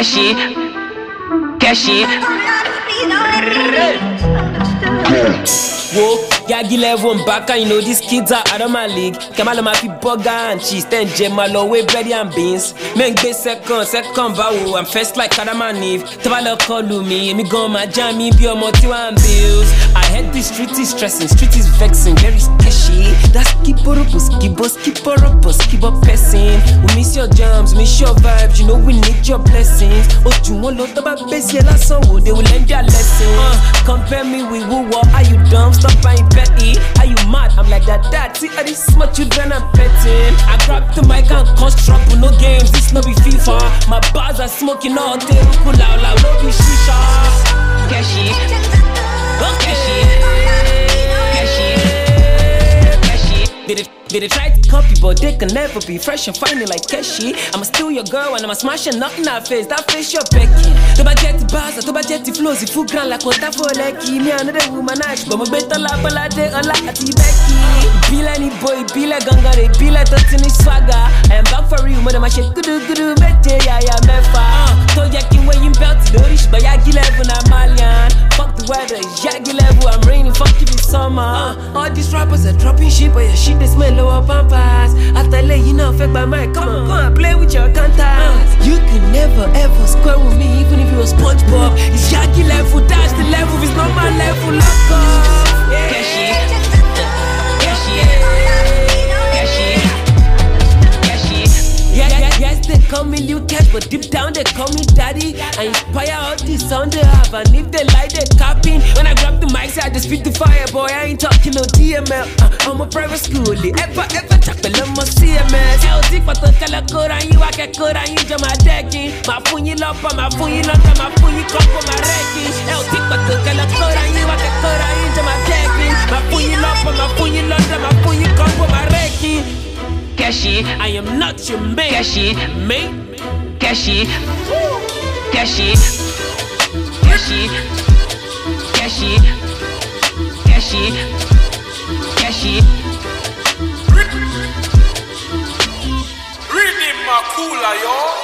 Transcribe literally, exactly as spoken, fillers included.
Cashy, Cashy. Whoa, Yagi level and Baka, you know these kids are out of my league. Kamala my fi burger and cheese, then Jemalo with bread and beans. Men be second, second bow, I'm first like Adam and Eve. Tabala call me, me go my jammy, be a multi one bills. I head this street is stressing, street is vexing, very sketchy. That's keep up, keep us, keep up, keep up pressing. We miss your jams, miss your vibes, you know we need your blessings. Oh, you want lot about base, yeah, last song, they will learn their lesson. Uh, compare me with who, what are you dumb? Stop buying petty. Are you mad? I'm like that dad. See all these smart children I'm petting. I grab the mic and cause trouble. No games, this no be FIFA. My bars are smoking all day. Cool out loud, no be shisha. Cashy, Cashy, Cashy, Cashy. Did it, did it try to copy, but they can never be fresh and finding like Cashy. I'ma steal your girl and I'ma smash her nothing in her face. That face you're becking. To budget the bars, to budget the flows, if you grand like water for lucky. Me another woman, I go my better la balade, a la ati Becky. Be like any boy, be like ganga, they be like touching his swagger. I am back for you, mother, my shit, good, good, good, mete, yeah, yeah, mefa. So yakin when you belt to the rich, but yagi level, I'm Malian. Fuck the weather, it's yagi level, I'm raining, fuck you this summer. All these rappers are dropping shit, but your shit, they smell lower pampas. After lay, you know, affect my mind, come on, come on, play with your contacts. You can never ever square with me, even if you was SpongeBob. It's Yagi level, that's the level, it's not my level, lock off. Yeah. Cashy, Cashy, Cashy, Cashy. Yeah, yeah, yes, they call me Liu Cash, but deep down they call me Daddy. I inspire all the sound they have, and if they lie, they capping. When I grab the mic, say I just spit the fire, boy, I ain't talking no D M L. Uh, I'm a private school, ever, ever, chapel, I'm a C M S. L D, but the color code, and you, I can code, and you, just my decking. My funny love, my funny love, my funny cup, my wrecking. L D, but the color code, and you, I can code, and you, just my decking. My funny love, my funny love, my funny cup, my wrecking. Cashy, I am not your mate. Cashy, Mate. Cashy, Cashy, Cashy, Cashy, Cashy, Cashy. Rini Makula, yo.